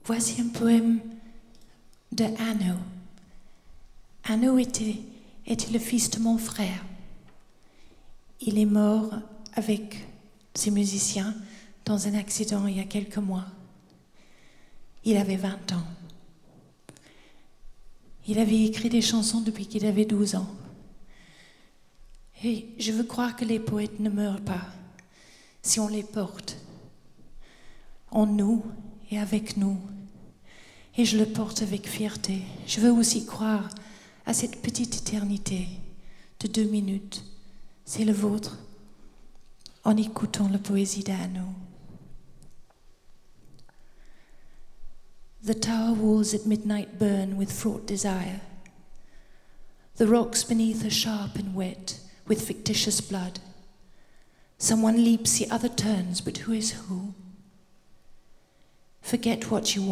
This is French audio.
Voici un poème de Hanno. Hanno était le fils de mon frère. Il est mort avec ses musiciens dans un accident il y a quelques mois. Il avait 20 ans. Il avait écrit des chansons depuis qu'il avait 12 ans. Et je veux croire que les poètes ne meurent pas si on les porte en nous et avec nous. Et je le porte avec fierté. Je veux aussi croire à cette petite éternité de 2 minutes. C'est le vôtre, en écoutant la poésie d'Hanno. The tower walls at midnight burn with fraught desire. The rocks beneath are sharp and wet with fictitious blood. Someone leaps, the other turns, but who is who? Forget what you want.